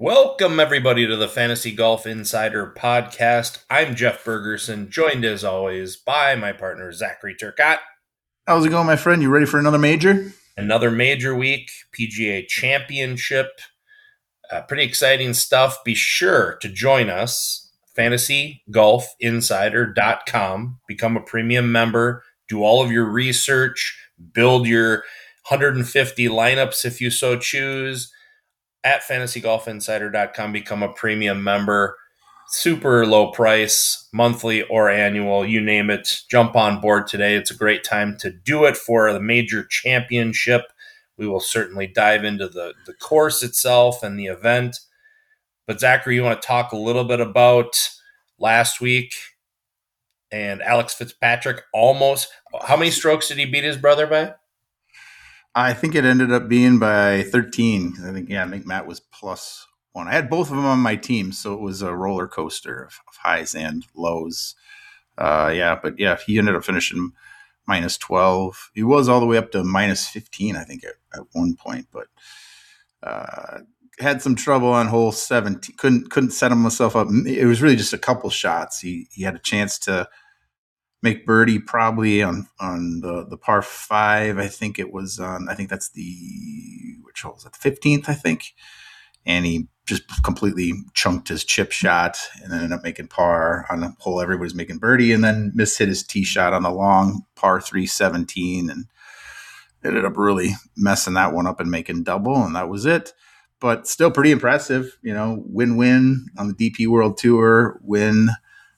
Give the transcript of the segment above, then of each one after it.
Welcome, everybody, to the Fantasy Golf Insider podcast. I'm Jeff Bergerson, joined as always by my partner, Zachary Turcotte. How's it going, my friend? You ready for another major? Another major week, PGA Championship. Pretty exciting stuff. Be sure to join us, fantasygolfinsider.com. Become a premium member, do all of your research, build your 150 lineups if you so choose. At fantasygolfinsider.com, become a premium member. Super low price, monthly or annual, you name it. Jump on board today. It's a great time to do it for the major championship. We will certainly dive into the course itself and the event. But Zachary, you want to talk a little bit about last week and Alex Fitzpatrick almost. How many strokes did he beat his brother by? I think it ended up being by 13. I think Matt was +1. I had both of them on my team, so it was a roller coaster of highs and lows. He ended up finishing -12. He was all the way up to -15, I think, at one point, but had some trouble on hole 17. Couldn't set himself up. It was really just a couple shots. He had a chance to make birdie probably on the par 5. I think it was on. I think that's which hole is that? The 15th, I think. And he just completely chunked his chip shot and then ended up making par on the hole everybody's making birdie, and then mishit his tee shot on the long par 3 17 and ended up really messing that one up and making double, and that was it. But still pretty impressive, win-win on the DP World Tour, win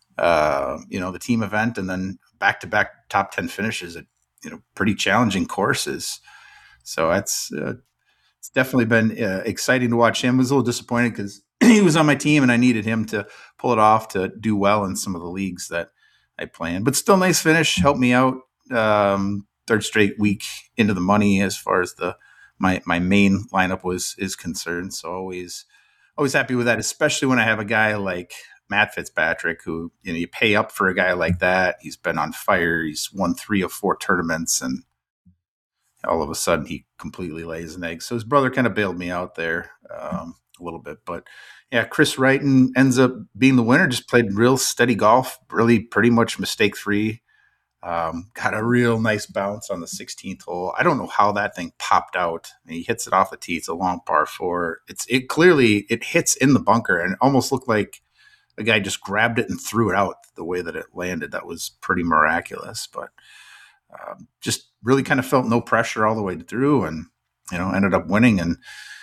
the team event, and then back-to-back top 10 finishes at, pretty challenging courses. So it's definitely been exciting to watch him. I was a little disappointed because he was on my team and I needed him to pull it off to do well in some of the leagues that I play in. But still nice finish, helped me out. Third straight week into the money as far as my main lineup is concerned. So always happy with that, especially when I have a guy like Matt Fitzpatrick, who, you pay up for a guy like that. He's been on fire. He's won 3 of 4 tournaments, and all of a sudden he completely lays an egg. So his brother kind of bailed me out there a little bit. But yeah, Chris Wrighton ends up being the winner. Just played real steady golf, really pretty much mistake-free. Got a real nice bounce on the 16th hole. I don't know how that thing popped out. He hits it off the tee. It's a long par 4. It clearly hits in the bunker, and it almost looked like a guy just grabbed it and threw it out the way that it landed. That was pretty miraculous, but just really kind of felt no pressure all the way through, and ended up winning. And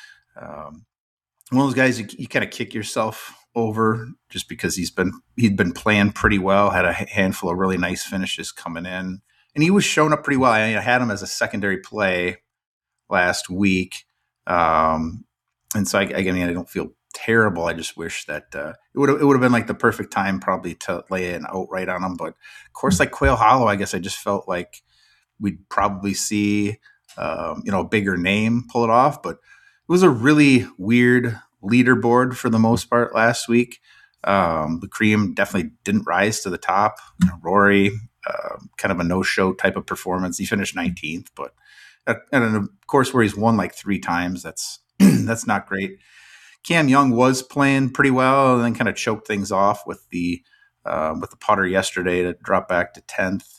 one of those guys you kind of kick yourself over just because he'd been playing pretty well, had a handful of really nice finishes coming in, and he was showing up pretty well. I had him as a secondary play last week, and so I don't feel terrible. I just wish that it would have been like the perfect time probably to lay an outright on him. But of course, like Quail Hollow, I guess I just felt like we'd probably see a bigger name pull it off. But it was a really weird leaderboard for the most part last week. The cream definitely didn't rise to the top. Rory, kind of a no-show type of performance. He finished 19th, but and of course where he's won like 3 times, that's that's not great. Cam Young was playing pretty well, and then kind of choked things off with the putter yesterday to drop back to 10th.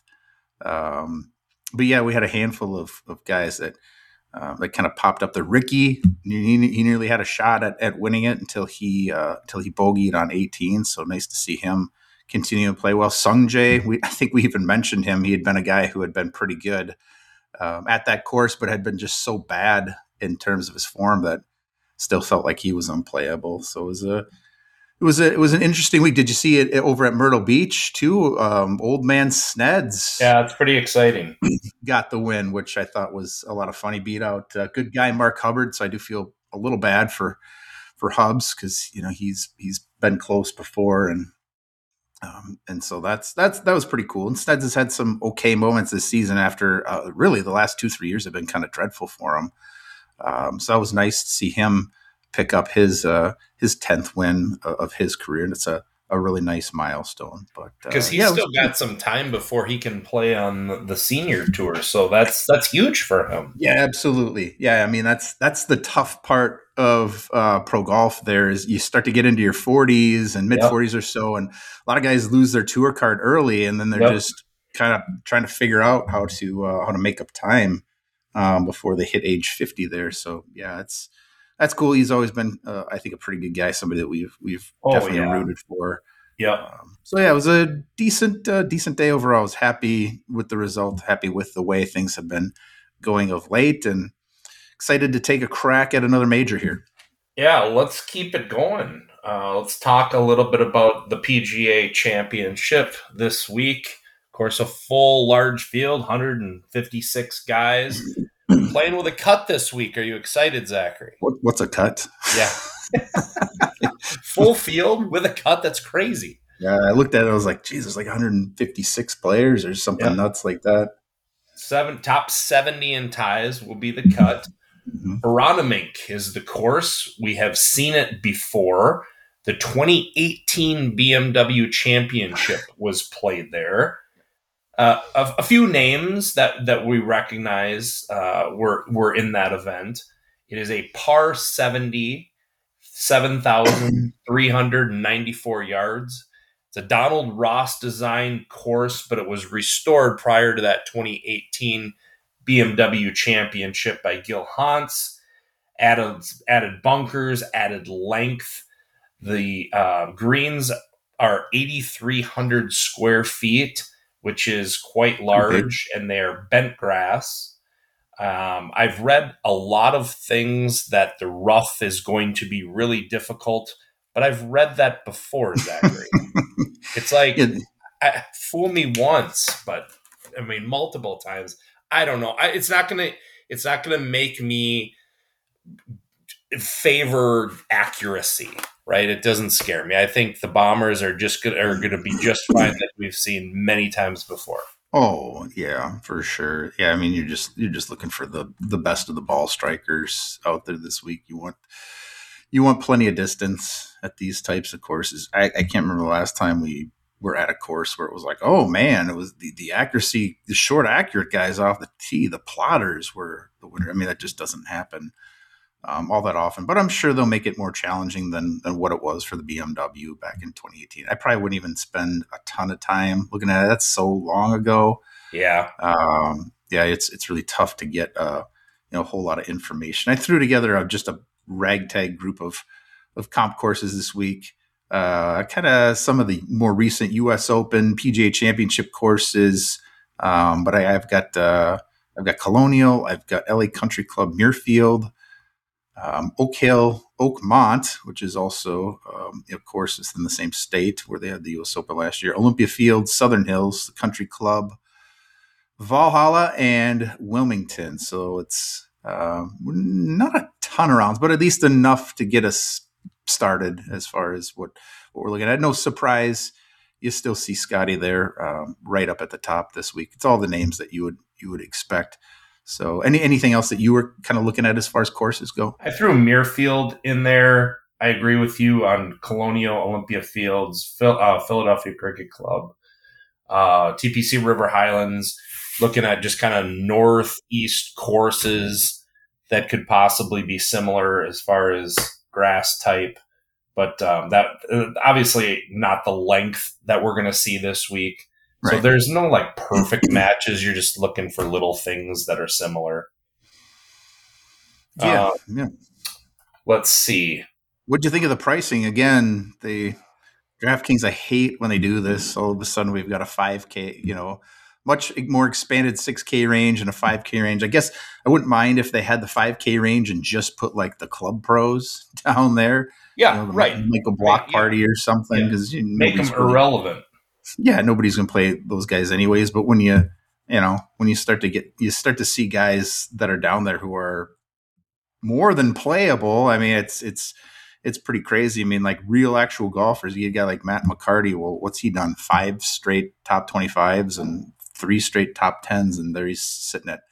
But yeah, we had a handful of guys that kind of popped up. The Ricky, he nearly had a shot at winning it until he bogeyed on 18. So nice to see him continue to play well. Sung Jae, I think we even mentioned him. He had been a guy who had been pretty good at that course, but had been just so bad in terms of his form that still felt like he was unplayable. So it was an interesting week. Did you see it over at Myrtle Beach too? Old man Sneds. Yeah, it's pretty exciting. Got the win, which I thought was a lot of fun. He beat out good guy Mark Hubbard. So I do feel a little bad for Hubbs because he's been close before, and so that was pretty cool. And Sneds has had some okay moments this season after really the last 2-3 years have been kind of dreadful for him. So that was nice to see him pick up his 10th win of his career. And it's a a really nice milestone. But because he's yeah, it was still got some time before he can play on the senior tour. So that's huge for him. yeah, absolutely. Yeah, I mean that's the tough part of pro golf. There is you start to get into your 40s and mid Yep. 40s or so, and a lot of guys lose their tour card early, and then they're Yep. just kind of trying to figure out how to make up time before they hit age 50 there. So yeah, that's cool. He's always been, I think, a pretty good guy. Somebody that we've Oh definitely yeah. rooted for. Yep. So yeah, it was a decent day overall. I was happy with the result, happy with the way things have been going of late, and excited to take a crack at another major here. Yeah, let's keep it going. Let's talk a little bit about the PGA Championship this week. Of course, a full large field, 156 guys playing with a cut this week. Are you excited, Zachary? What's a cut? Yeah. Full field with a cut. That's crazy. Yeah, I looked at it. I was like, geez, there's like 156 players or something Yeah. nuts like that. Top 70 in ties will be the cut. Mm-hmm. Aronimink is the course. We have seen it before. The 2018 BMW Championship was played there. A few names that we recognize were in that event. It is a par 70, 7,394 yards. It's a Donald Ross designed course, but it was restored prior to that 2018 BMW Championship by Gil Hans. Added bunkers, added length. The greens are 8,300 square feet, which is quite large, and they are bent grass. I've read a lot of things that the rough is going to be really difficult, but I've read that before, Zachary. It's like, fool me once, but I mean multiple times. I don't know. It's not gonna make me favor accuracy, right? It doesn't scare me. I think the Bombers are gonna be just fine, that we've seen many times before. Oh yeah, for sure. Yeah, I mean you're just looking for the best of the ball strikers out there this week. You want plenty of distance at these types of courses. I can't remember the last time we were at a course where it was like, oh man, it was the accuracy, the short accurate guys off the tee, the plotters were the winner. I mean, that just doesn't happen all that often. But I'm sure they'll make it more challenging than what it was for the BMW back in 2018. I probably wouldn't even spend a ton of time looking at it. That's so long ago. Yeah. Yeah, it's really tough to get a whole lot of information. I threw together just a ragtag group of comp courses this week. Kind of some of the more recent U.S. Open, PGA Championship courses, but I've got Colonial, I've got LA Country Club Muirfield, Oak Hill, Oakmont, which is also of course it's in the same state where they had the U.S. Open last year. Olympia Field, Southern Hills, the Country Club, Valhalla, and Wilmington. So it's not a ton of rounds, but at least enough to get us started as far as what we're looking at. No surprise, you still see Scotty there right up at the top this week. It's all the names that you would expect. So anything else that you were kind of looking at as far as courses go? I threw Muirfield in there. I agree with you on Colonial, Olympia Fields, Philadelphia Cricket Club, TPC River Highlands, looking at just kind of northeast courses that could possibly be similar as far as grass type. But that obviously not the length that we're going to see this week. So there's no like perfect matches. You're just looking for little things that are similar. Yeah. Let's see. What'd you think of the pricing? Again, the DraftKings, I hate when they do this. All of a sudden we've got a 5K, much more expanded 6K range and a 5K range. I guess I wouldn't mind if they had the 5K range and just put like the club pros down there. Yeah, right. Like a block party or something, because make them irrelevant. Yeah, nobody's going to play those guys anyways. But when you start to see guys that are down there who are more than playable. I mean, it's pretty crazy. I mean, like real actual golfers, you get a guy like Matt McCarty. Well, what's he done? 5 straight top 25s and 3 straight top 10s, and there he's sitting at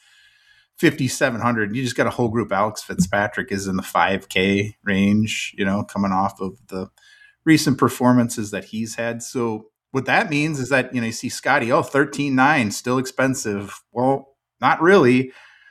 5,700. You just got a whole group. Alex Fitzpatrick is in the 5K range, coming off of the recent performances that he's had. So what that means is that, you see Scotty, 13-9, still expensive. Well, not really.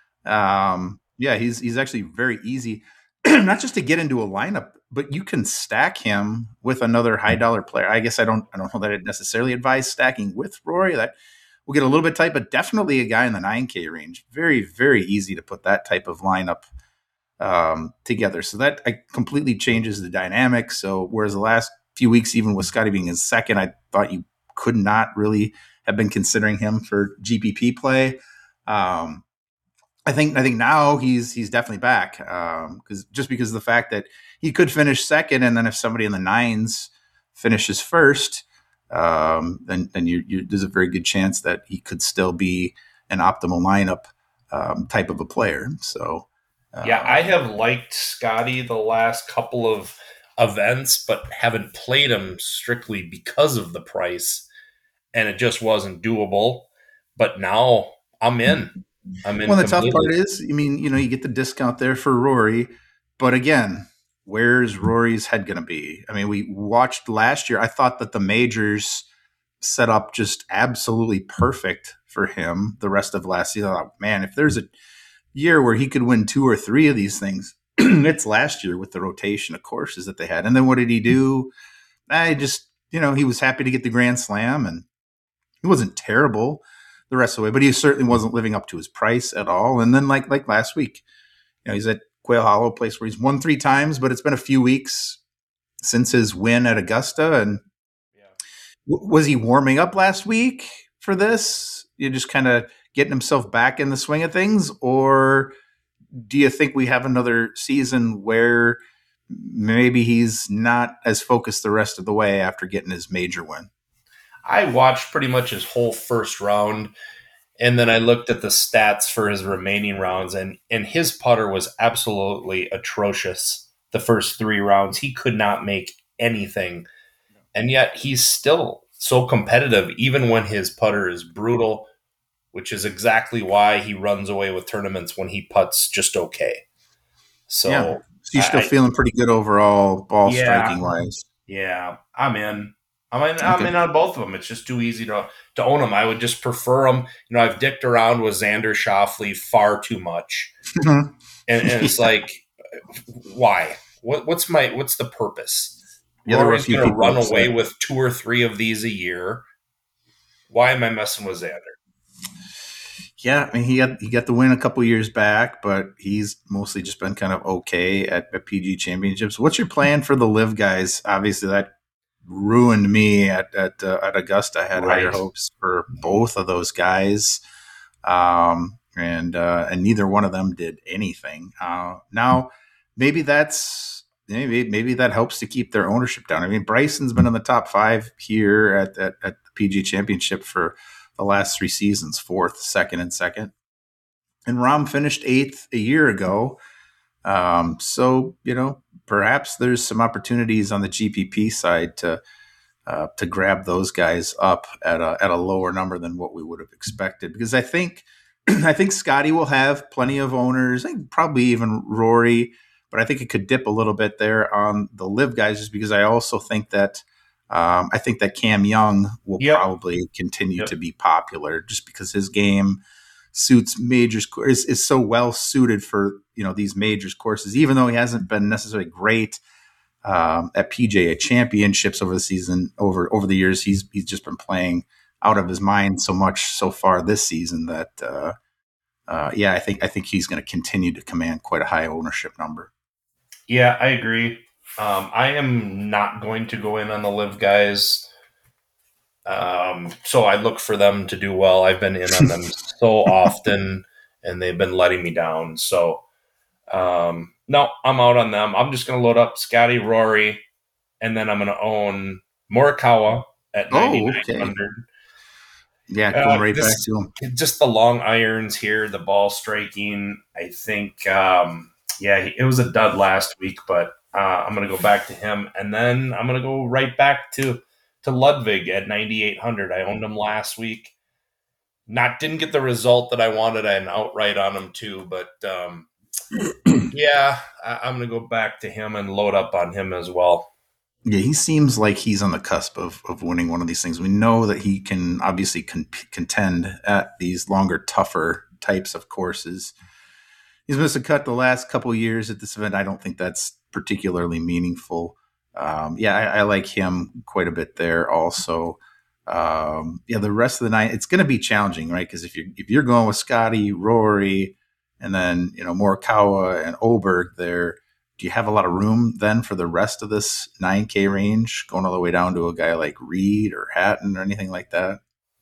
Yeah, he's actually very easy, not just to get into a lineup, but you can stack him with another high dollar player. I guess I don't know that I'd necessarily advise stacking with Rory. That will get a little bit tight, but definitely a guy in the 9K range. Very, very easy to put that type of lineup together. So that completely changes the dynamic. So whereas the last few weeks, even with Scotty being in second, I thought you could not really have been considering him for GPP play. I think now he's definitely back because of the fact that he could finish second, and then if somebody in the nines finishes first, then there's a very good chance that he could still be an optimal lineup type of a player. So Yeah, I have liked Scotty the last couple of events, but haven't played him strictly because of the price, and it just wasn't doable. But now I'm in. I'm in Well, the tough completely. part is, you get the discount there for Rory, but again, where's Rory's head going to be? I mean, we watched last year. I thought that the majors set up just absolutely perfect for him the rest of last season. I thought, man, if there's a year where he could win two or three of these things, it's last year with the rotation of courses that they had. And then what did he do? I just, he was happy to get the Grand Slam, and he wasn't terrible the rest of the way, but he certainly wasn't living up to his price at all. And then like last week, he's at Quail Hollow, a place where he's won 3 times, but it's been a few weeks since his win at Augusta. And Yeah. was he warming up last week for this? You just kind of getting himself back in the swing of things, or do you think we have another season where maybe he's not as focused the rest of the way after getting his major win? I watched pretty much his whole first round, and then I looked at the stats for his remaining rounds, and his putter was absolutely atrocious the first 3 rounds. He could not make anything, and yet he's still so competitive, even when his putter is brutal, which is exactly why he runs away with tournaments when he putts just okay. Yeah. So, So you're still feeling pretty good overall ball yeah, striking wise. yeah, I'm in. I'm Okay. in on both of them. It's just too easy to own them. I would just prefer them. I've dicked around with Xander Schauffele far too much, and it's like, why? What's the purpose? Yeah, there were a Rory's few going to people run upset. away with 2 or 3 of these a year. Why am I messing with Xander? Yeah, I mean he got the win a couple years back, but he's mostly just been kind of okay at PG championships. What's your plan for the live guys? Obviously, that ruined me at Augusta. I had higher Right. hopes for both of those guys, and neither one of them did anything. Now, maybe maybe that helps to keep their ownership down. I mean, Bryson's been in the top 5 here at the PG Championship for the last 3 seasons, fourth, second, and second. And Rahm finished 8th a year ago. So perhaps there's some opportunities on the GPP side to grab those guys up at a lower number than what we would have expected. Because I think I think Scotty will have plenty of owners. I think probably even Rory, but I think it could dip a little bit there on the live guys, just because I also think that I think that Cam Young will Yep. probably continue Yep. to be popular, just because his game suits majors is so well suited for these majors courses. Even though he hasn't been necessarily great at PGA championships over the season, over the years, he's just been playing out of his mind so much so far this season that yeah, I think he's going to continue to command quite a high ownership number. Yeah, I agree. I am not going to go in on the live guys. So I look for them to do well. I've been in on them so often, and they've been letting me down. So no, I'm out on them. I'm just going to load up Scotty, Rory, and then I'm going to own Morikawa at Oh, okay. 9,900. Yeah, going right back This to him. just the long irons here, the ball striking. I think, yeah, it was a dud last week, but I'm going to go back to him, and then I'm going to go right back to Ludwig at 9,800. I owned him last week. Didn't get the result that I wanted. I had an outright on him too, but yeah, I'm going to go back to him and load up on him as well. Yeah, he seems like he's on the cusp of winning one of these things. We know that he can obviously contend at these longer, tougher types of courses. He's missed a cut the last couple of years at this event. I don't think that's particularly meaningful. Yeah, I like him quite a bit there. Also, yeah, the rest of the night it's going to be challenging, right? Because if you're going with Scotty, Rory, and then Morikawa and Oberg there, do you have a lot of room then for the rest of this 9K range, going all the way down to a guy like Reed or Hatton or anything like that?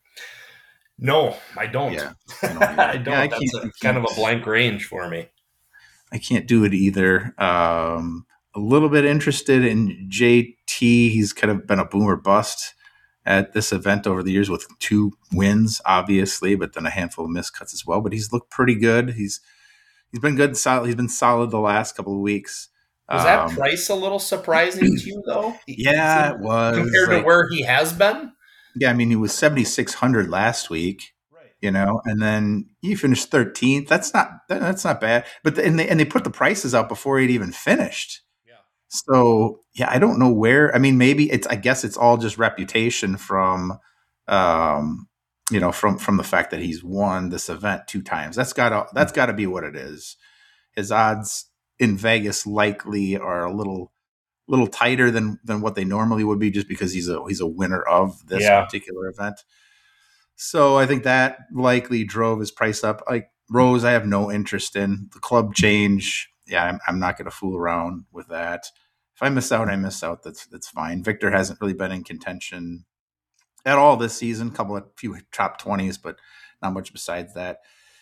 No, I don't. Yeah, I don't I either. Yeah, don't. That's I kind of can't. a blank range for me. I can't do it either. A little bit interested in JT. He's kind of been a boomer bust at this event over the years with 2 wins, obviously, but then a handful of miscuts as well. But he's looked pretty good. He's been good. Solid. He's been solid the last couple of weeks. Was that Um, price a little surprising to you, though? He yeah, seemed, it was compared to like, where he has been? yeah. I mean, he was 7,600 last week. Right. And then he finished 13th. That's not bad. But and they put the prices out before he'd even finished. Yeah. So yeah, I don't know where. I mean, maybe I guess it's all just reputation um, from the fact that he's won this event 2 times. That's gotta be what it is. His odds in Vegas likely are a little tighter than what they normally would be, just because he's a winner of this Yeah. particular event. So I think that likely drove his price up. Like Rose, I have no interest in the club change. Yeah, I'm not going to fool around with that. If I miss out, I miss out. That's fine. Victor hasn't really been in contention at all this season. Few top 20s, but not much besides that.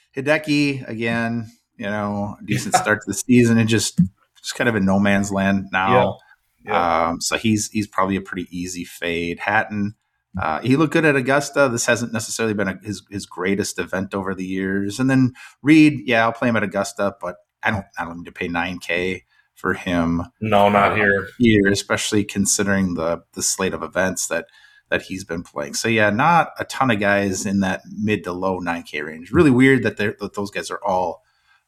Hideki again, decent Yeah. start to the season, and just kind of in no man's land Yeah. now. Yeah. So he's probably a pretty easy fade. Hatton, he looked good at Augusta. This hasn't necessarily been his greatest event over the years. And then Reed, yeah, I'll play him at Augusta, but I don't need to pay 9K for him No, not here. here, especially considering the slate of events that he's been playing. So yeah, not a ton of guys in that mid to low 9K range. Really weird that those guys are all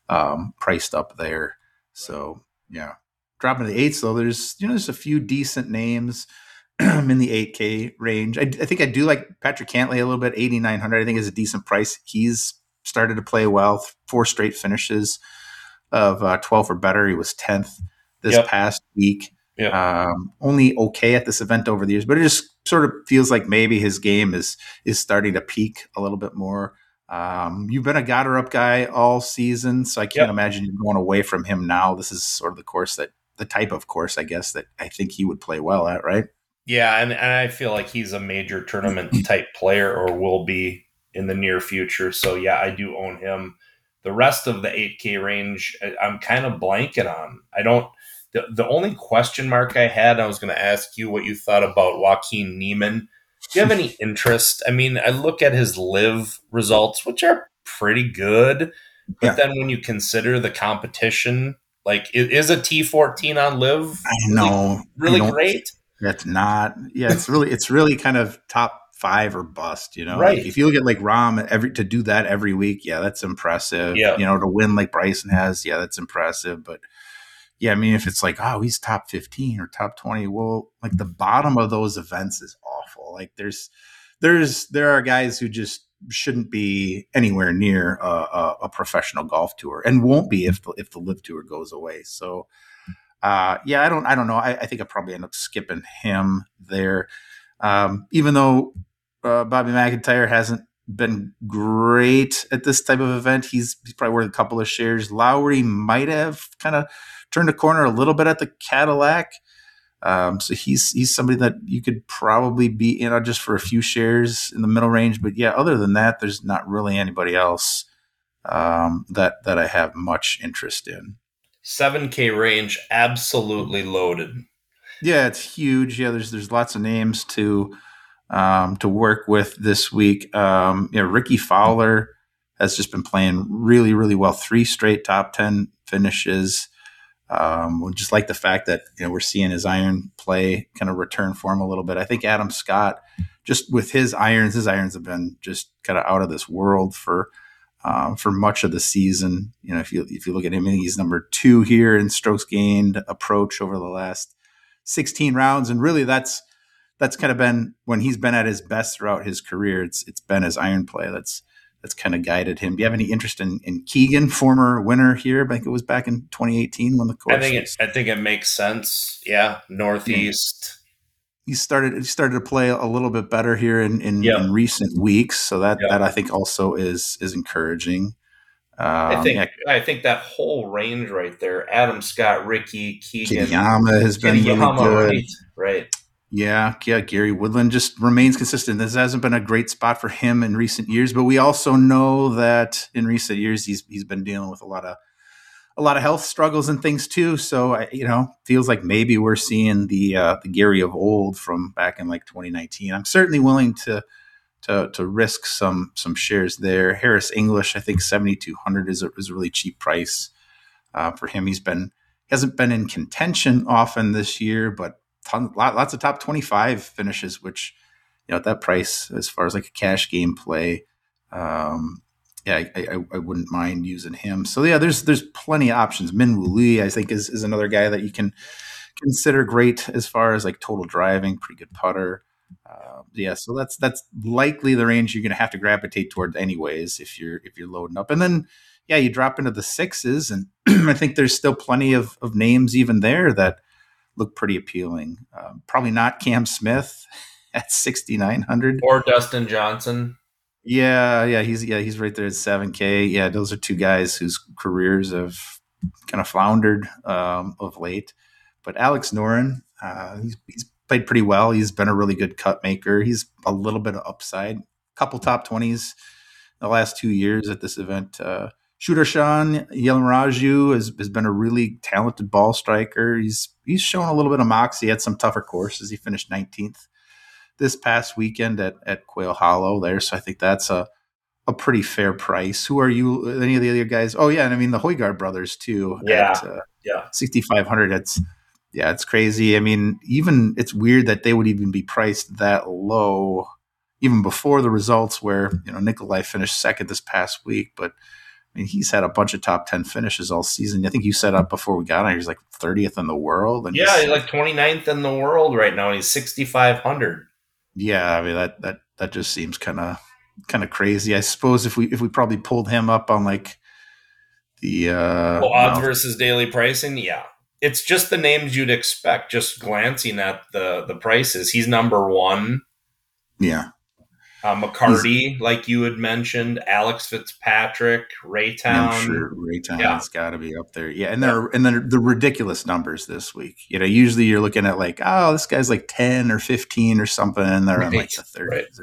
priced up there. Right. So yeah, dropping to the eights though. There's a few decent names in the 8K range. I think I do like Patrick Cantlay a little bit. 8,900 I think is a decent price. He's started to play well. 4 straight finishes of 12 or better. He was 10th this Yep. past week. Yep. Only okay at this event over the years, but it just sort of feels like maybe his game is starting to peak a little bit more. You've been a Goddard guy all season, so I can't Yep. imagine you going away from him now. This is sort of the type of course, I guess, that I think he would play well at, right? Yeah, and I feel like he's a major tournament type player or will be in the near future. So yeah, I do own him. The rest of the 8K range, I'm kind of blanking on. I don't. The only question mark I had, I was going to ask you what you thought about Joaquin Neiman. Do you have any interest? I mean, I look at his live results, which are pretty good, but Yeah, then when you consider the competition, like is a T14 on live I really know. I really don't. great? That's not. Yeah, it's really kind of top 5 or bust. Like Right. if you look at like Rom to do that every week, yeah, that's impressive. Yeah. To win like Bryson has, yeah, that's impressive. But yeah, I mean, if it's like, oh, he's top 15 or top 20, well, like the bottom of those events is awful. Like there are guys who just shouldn't be anywhere near a professional golf tour, and won't be if the live tour goes away. So yeah, I don't know. I think I probably end up skipping him there. Even though Bobby McIntyre hasn't been great at this type of event, he's probably worth a couple of shares. Lowry might have kind of turned a corner a little bit at the Cadillac. So he's somebody that you could probably be in just for a few shares in the middle range. But yeah, other than that, there's not really anybody else that I have much interest in. 7K range, absolutely loaded. Yeah, it's huge. Yeah, there's lots of names to work with this week. Ricky Fowler has just been playing really, really well. 3 straight top 10 finishes. We just like the fact that we're seeing his iron play kind of return for him a little bit. I think Adam Scott, just with his irons have been just kind of out of this world for much of the season. If you look at him, I think he's number 2 here in strokes gained approach over the last 16 rounds, and really that's kind of been when he's been at his best throughout his career. It's been his iron play that's kind of guided him. Do you have any interest in Keegan, former winner here? I think it was back in 2018 when the course was. I think it makes sense. Yeah, Yeah, Northeast. he started to play a little bit better here in Yep, recent weeks, so that yep. I think also is encouraging. Yeah, I think that whole range right there, Adam Scott, Ricky, Keegan, Kitayama has been really Kitayama, good. right? Right. Yeah, Gary Woodland just remains consistent. This hasn't been a great spot for him in recent years, but we also know that in recent years he's been dealing with a lot of health struggles and things too. So feels like maybe we're seeing the Gary of old from back in like 2019. I'm certainly willing to risk some shares there. Harris English, I think 7,200 is a really cheap price for him. Hasn't been in contention often this year, but lots of top 25 finishes, which at that price, as far as like a cash game play, yeah, I wouldn't mind using him. So yeah, there's plenty of options. Min Woo Lee, I think, is another guy that you can consider great as far as like total driving, pretty good putter. Yeah, so that's likely the range you're going to have to gravitate toward anyways if you're loading up, and then yeah, you drop into the sixes, and I think there's still plenty of names even there that look pretty appealing. Probably not Cam Smith at 6,900. Or Dustin Johnson. Yeah, he's right there at 7K. Yeah, those are two guys whose careers have kind of floundered of late. But Alex Noren, he's played pretty well. He's been a really good cut maker. He's a little bit of upside. Couple top 20s the last 2 years at this event. Sudarshan Yelanraju has been a really talented ball striker. He's shown a little bit of moxie at some tougher courses. He finished 19th this past weekend at Quail Hollow there. So I think that's a pretty fair price. Who are you? Any of the other guys? Oh yeah, and I mean the Hoygaard brothers too Yeah, at yeah. 6,500. It's crazy. I mean, even it's weird that they would even be priced that low, even before the results. Where Nikolai finished second this past week, but I mean he's had a bunch of top 10 finishes all season. I think you said up before we got on, he's like 30th in the world, and Yeah, he's he's like 29th in the world right now. He's 6,500. yeah. I mean that just seems kind of crazy. I suppose if we probably pulled him up on like the Well, odds versus daily pricing, yeah. It's just the names you'd expect, just glancing at the prices. He's number one. yeah, he's McCarty, like you had mentioned, Alex Fitzpatrick, yeah, I'm Raytown. sure Yeah, Raytown's got to be up there. Yeah, and yeah. they're the ridiculous numbers this week. Usually you're looking at like, oh, this guy's like 10 or 15 or something, and they're in like Right, the right. 30s.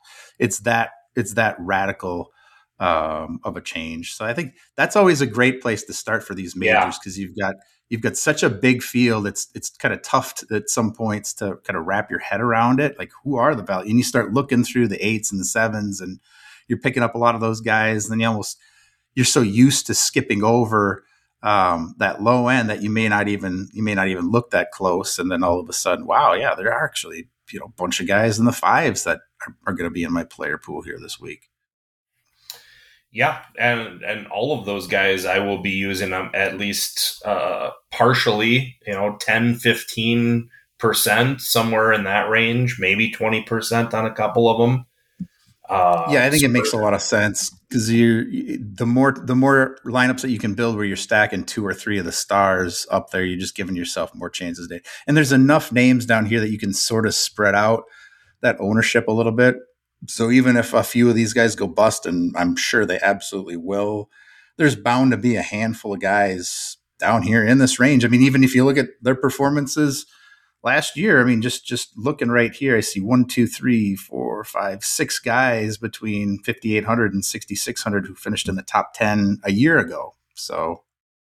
It's that radical of a change. So I think that's always a great place to start for these Yeah. majors because you've got such a big field. It's kind of tough at some points to kind of wrap your head around it. Like who are the value? And you start looking through the eights and the sevens, and you're picking up a lot of those guys. And then you're so used to skipping over that low end that you may not even look that close. And then all of a sudden, wow, yeah, there are actually a bunch of guys in the fives that are going to be in my player pool here this week. Yeah, and all of those guys I will be using them at least partially, 10-15% somewhere in that range, maybe 20% on a couple of them. Yeah, I think So it makes a lot of sense because the more lineups that you can build where you're stacking two or three of the stars up there, you're just giving yourself more chances. And there's enough names down here that you can sort of spread out that ownership a little bit. So even if a few of these guys go bust, and I'm sure they absolutely will, there's bound to be a handful of guys down here in this range. I mean, even if you look at their performances last year, I mean, just looking right here, I see 1, 2, 3, 4, 5, 6 guys between 5,800 and 6,600 who finished in the top 10 a year ago. So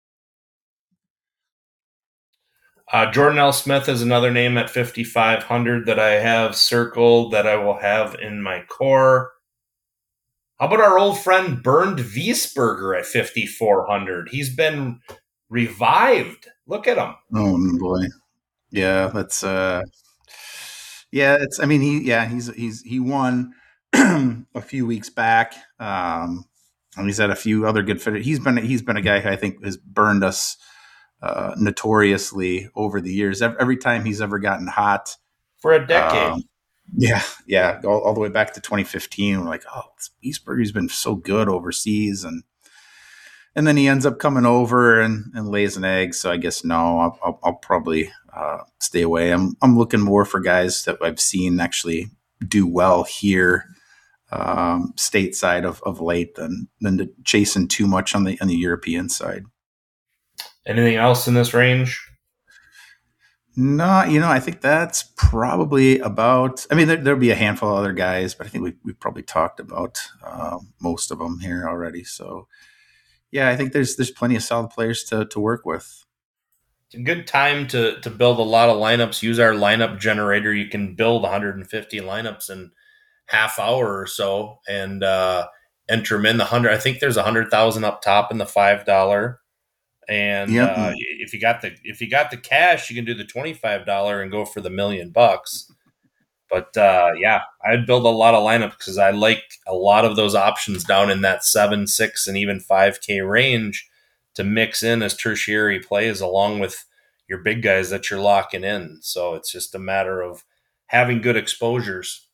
Jordan L. Smith is another name at 5,500 that I have circled that I will have in my core. How about our old friend Bernd Wiesberger at 5,400? He's been revived. Look at him. oh boy, yeah, that's yeah, it's. I mean, he won a few weeks back. And he's had a few other good fitters. He's been a guy who I think has burned us notoriously over the years. Every time he's ever gotten hot, For a decade. um, yeah, all the way back to 2015. We're like, oh, Eastberger's been so good overseas, and then he ends up coming over and lays an egg. So I guess no, I'll probably stay away. I'm looking more for guys that I've seen actually do well here, stateside of late than to chasing too much on the European side. Anything else in this range? No, I think that's probably about. I mean, there'll be a handful of other guys, but I think we've probably talked about most of them here already. So, yeah, I think there's plenty of solid players to work with. It's a good time to build a lot of lineups. Use our lineup generator. You can build 150 lineups in half hour or so, and enter them in the 100. I think there's 100,000 up top in the $5. And Yep. if you got the cash, you can do the $25 and go for the $1,000,000. But yeah, I'd build a lot of lineups because I like a lot of those options down in that 7, 6, and even 5K range to mix in as tertiary plays along with your big guys that you're locking in. So it's just a matter of having good exposures.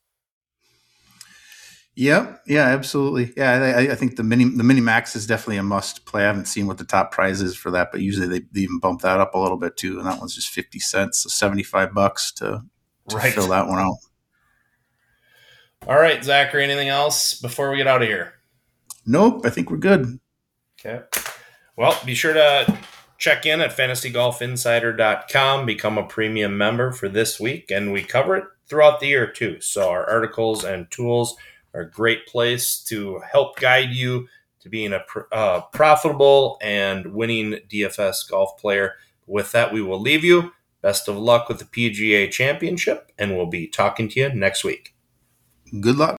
Yep. Yeah, absolutely. Yeah, I think the mini max is definitely a must play. I haven't seen what the top prize is for that, but usually they even bump that up a little bit too. And that one's just 50 cents, so $75 to Right. fill that one out. All right, Zachary, anything else before we get out of here? Nope, I think we're good. Okay. Well, be sure to check in at fantasygolfinsider.com, become a premium member for this week, and we cover it throughout the year too. So our articles and tools are a great place to help guide you to being a profitable and winning DFS golf player. With that, we will leave you. Best of luck with the PGA Championship, and we'll be talking to you next week. Good luck.